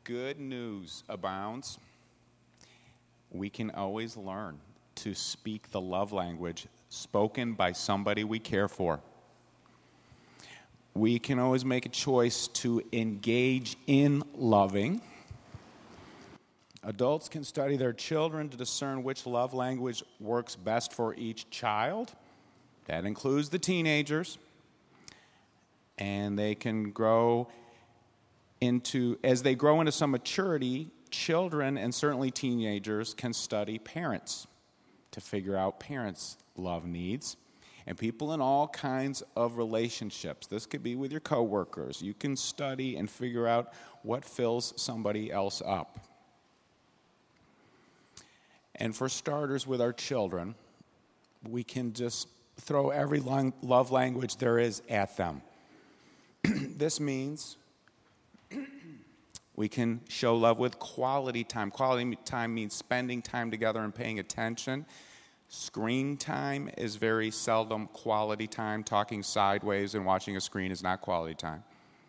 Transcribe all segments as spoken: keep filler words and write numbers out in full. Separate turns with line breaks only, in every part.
good news abounds. We can always learn to speak the love language spoken by somebody we care for. We can always make a choice to engage in loving. Adults can study their children to discern which love language works best for each child. That includes the teenagers. And they can grow into, as they grow into some maturity, children and certainly teenagers can study parents to figure out parents' love needs. And people in all kinds of relationships. This could be with your coworkers. You can study and figure out what fills somebody else up. And for starters, with our children, we can just throw every love language there is at them. This means we can show love with quality time. Quality time means spending time together and paying attention. Screen time is very seldom quality time. Talking sideways and watching a screen is not quality time.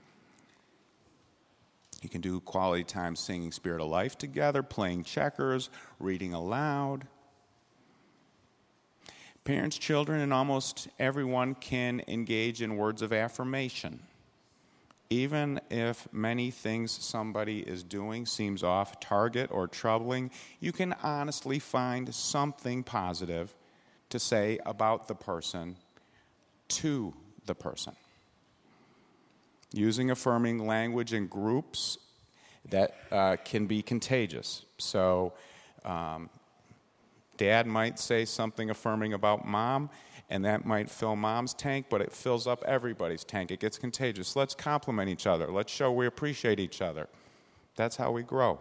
You can do quality time singing Spirit of Life together, playing checkers, reading aloud. Parents, children, and almost everyone can engage in words of affirmation. Even if many things somebody is doing seems off target or troubling, you can honestly find something positive to say about the person to the person. Using affirming language in groups that uh, can be contagious. So, um, Dad might say something affirming about Mom, and that might fill Mom's tank, but it fills up everybody's tank. It gets contagious. Let's compliment each other. Let's show we appreciate each other. That's how we grow.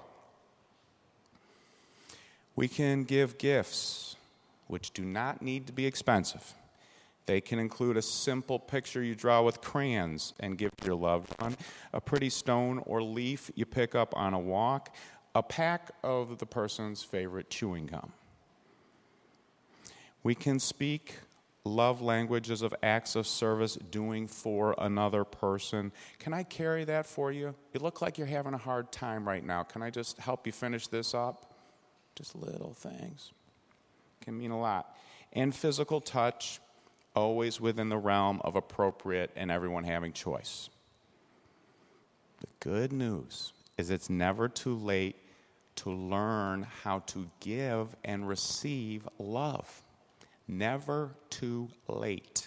We can give gifts which do not need to be expensive. They can include a simple picture you draw with crayons and give to your loved one, a pretty stone or leaf you pick up on a walk, a pack of the person's favorite chewing gum. We can speak love languages of acts of service doing for another person. Can I carry that for you? You look like you're having a hard time right now. Can I just help you finish this up? Just little things. Can mean a lot. And physical touch, always within the realm of appropriate and everyone having choice. The good news is it's never too late to learn how to give and receive love. Never too late.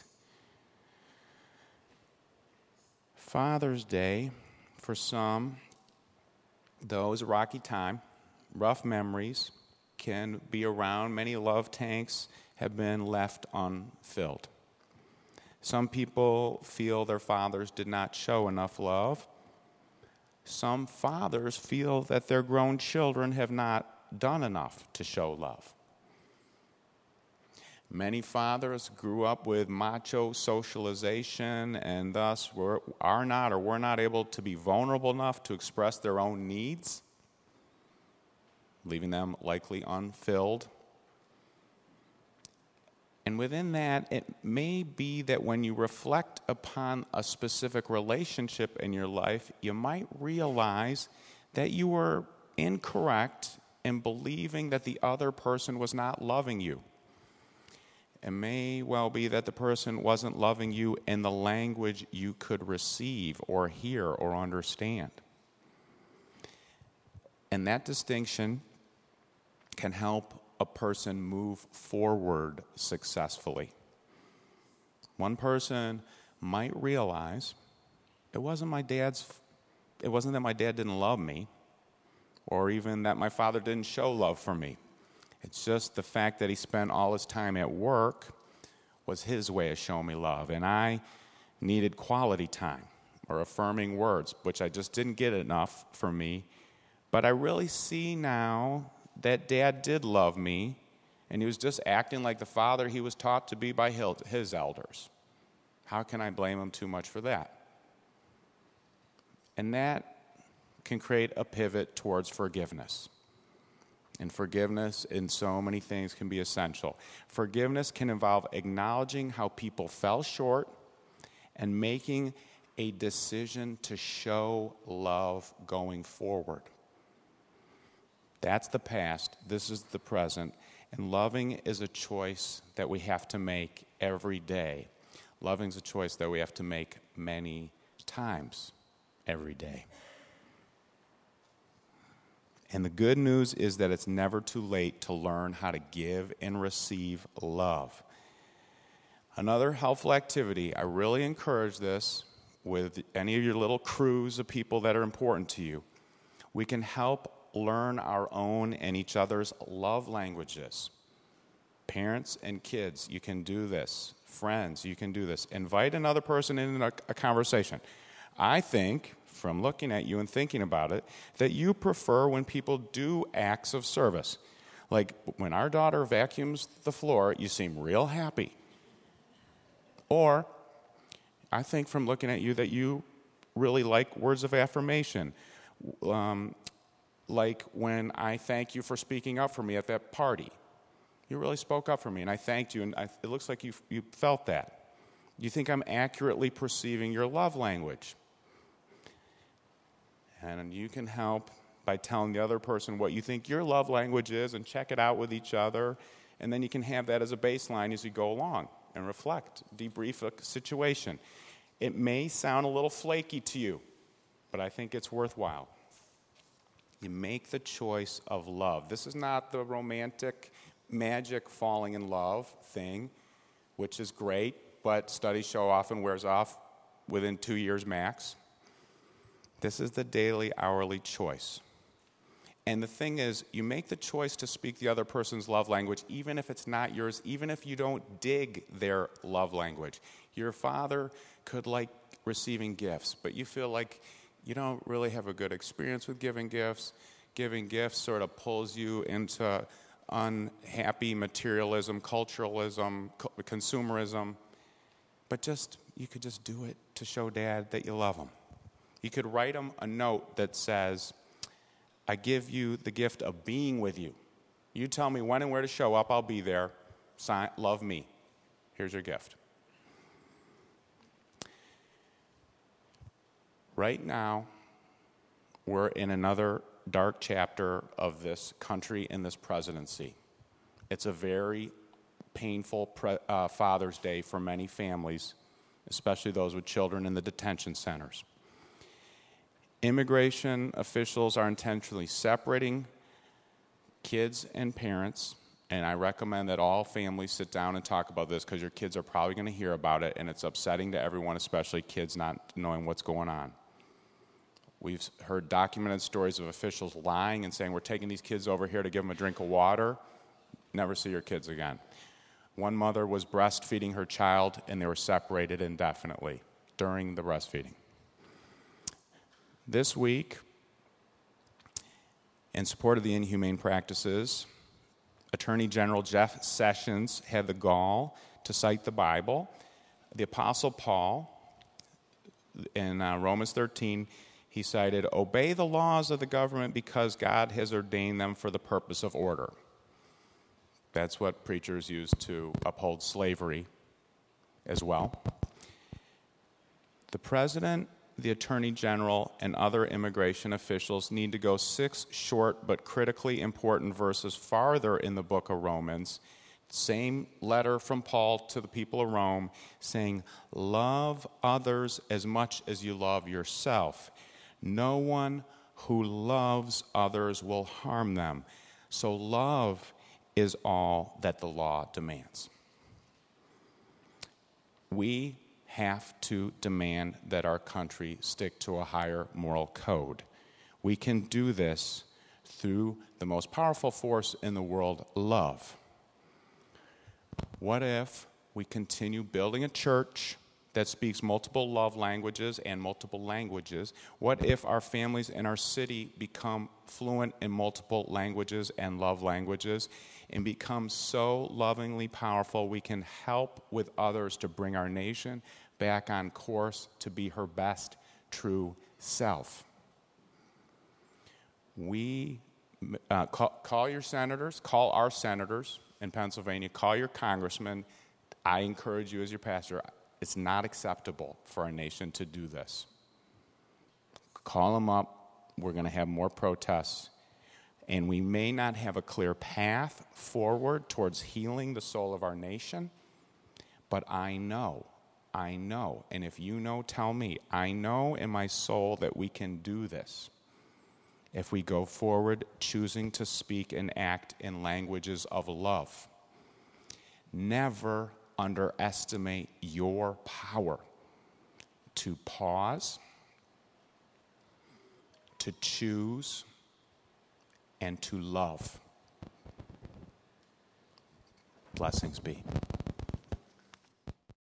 Father's Day, for some, though, is a rocky time. Rough memories can be around. Many love tanks have been left unfilled. Some people feel their fathers did not show enough love. Some fathers feel that their grown children have not done enough to show love. Many fathers grew up with macho socialization and thus were, are not or were not able to be vulnerable enough to express their own needs, leaving them likely unfilled. And within that, it may be that when you reflect upon a specific relationship in your life, you might realize that you were incorrect in believing that the other person was not loving you. It may well be that the person wasn't loving you in the language you could receive or hear or understand. And that distinction can help a person move forward successfully. One person might realize it wasn't my dad's, it wasn't that my dad didn't love me, or even that my father didn't show love for me. It's just the fact that he spent all his time at work was his way of showing me love, and I needed quality time or affirming words, which I just didn't get enough for me. But I really see now that Dad did love me, and he was just acting like the father he was taught to be by his elders. How can I blame him too much for that? And that can create a pivot towards forgiveness. And forgiveness in so many things can be essential. Forgiveness can involve acknowledging how people fell short and making a decision to show love going forward. That's the past. This is the present. And loving is a choice that we have to make every day. Loving is a choice that we have to make many times every day. And the good news is that it's never too late to learn how to give and receive love. Another helpful activity, I really encourage this with any of your little crews of people that are important to you. We can help learn our own and each other's love languages. Parents and kids, you can do this. Friends, you can do this. Invite another person in a, a conversation. I think, from looking at you and thinking about it, that you prefer when people do acts of service. Like when our daughter vacuums the floor, you seem real happy. Or I think from looking at you that you really like words of affirmation. Um, like when I thank you for speaking up for me at that party. You really spoke up for me, and I thanked you, and I, it looks like you you felt that. You think I'm accurately perceiving your love language. And you can help by telling the other person what you think your love language is and check it out with each other, and then you can have that as a baseline as you go along and reflect, debrief a situation. It may sound a little flaky to you, but I think it's worthwhile. You make the choice of love. This is not the romantic, magic falling in love thing, which is great, but studies show often wears off within two years max. This is the daily, hourly choice. And the thing is, you make the choice to speak the other person's love language, even if it's not yours, even if you don't dig their love language. Your father could like receiving gifts, but you feel like you don't really have a good experience with giving gifts. Giving gifts sort of pulls you into unhappy materialism, culturalism, consumerism. But just, you could just do it to show Dad that you love him. You could write him a note that says, I give you the gift of being with you. You tell me when and where to show up, I'll be there. Sign, love me. Here's your gift. Right now, we're in another dark chapter of this country and this presidency. It's a very painful pre- uh, Father's Day for many families, especially those with children in the detention centers. Immigration officials are intentionally separating kids and parents, and I recommend that all families sit down and talk about this because your kids are probably going to hear about it, and it's upsetting to everyone, especially kids not knowing what's going on. We've heard documented stories of officials lying and saying, we're taking these kids over here to give them a drink of water. Never see your kids again. One mother was breastfeeding her child, and they were separated indefinitely during the breastfeeding. This week, in support of the inhumane practices, Attorney General Jeff Sessions had the gall to cite the Bible. The Apostle Paul, in uh, Romans thirteen, he cited, obey the laws of the government because God has ordained them for the purpose of order. That's what preachers use to uphold slavery as well. The president, the attorney general, and other immigration officials need to go six short but critically important verses farther in the book of Romans. Same letter from Paul to the people of Rome saying, love others as much as you love yourself. No one who loves others will harm them. So love is all that the law demands. We have to demand that our country stick to a higher moral code. We can do this through the most powerful force in the world, love. What if we continue building a church that speaks multiple love languages and multiple languages? What if our families in our city become fluent in multiple languages and love languages and become so lovingly powerful we can help with others to bring our nation back on course to be her best true self? We uh, call, call your senators, call our senators in Pennsylvania, call your congressman. I encourage you as your pastor, It's not acceptable for our nation to do this. Call them up. We're going to have more protests. And we may not have a clear path forward towards healing the soul of our nation, but I know, I know, and if you know, tell me, I know in my soul that we can do this if we go forward choosing to speak and act in languages of love. Never underestimate your power to pause, to choose, and to love. Blessings be.